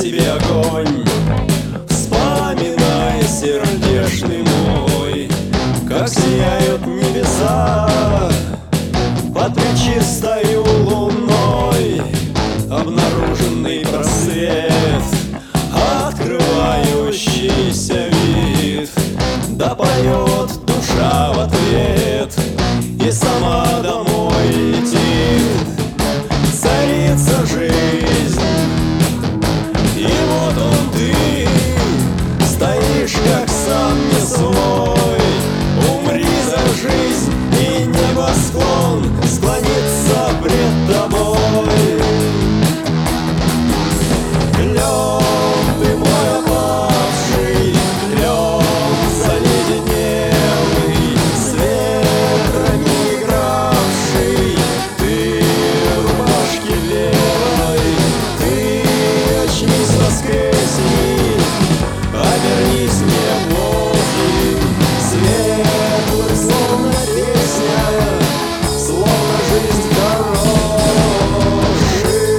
себе огонь. Вспоминай, сердечный мой, как сияют небеса под пречистою луной. Обнаруженный просвет, открывающийся вид, да поет душа в ответ и сама домой летит. Царица жизнь, и вот он ты, стоишь как сам не свой. Умри за жизнь, и небосклон склонится пред тобой. Клен ты мой опавший, клен заледенелый, с ветрами игравший, ты в рубашке белой. Ты очнись, воскресни, обернись мне Божьим, светлый, словно песня, словно жизнь хороший.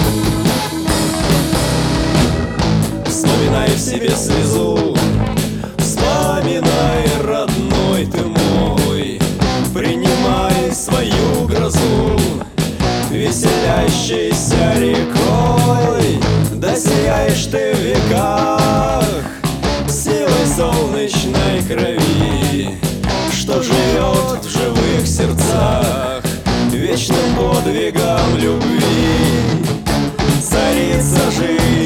Вспоминай в себе слезу, вспоминай, родной ты мой, принимай свою грозу веселящейся рекой. Да сияешь ты в веках силой солнечной крови, что живет в живых сердцах вечным подвигом любви. Царица жизнь,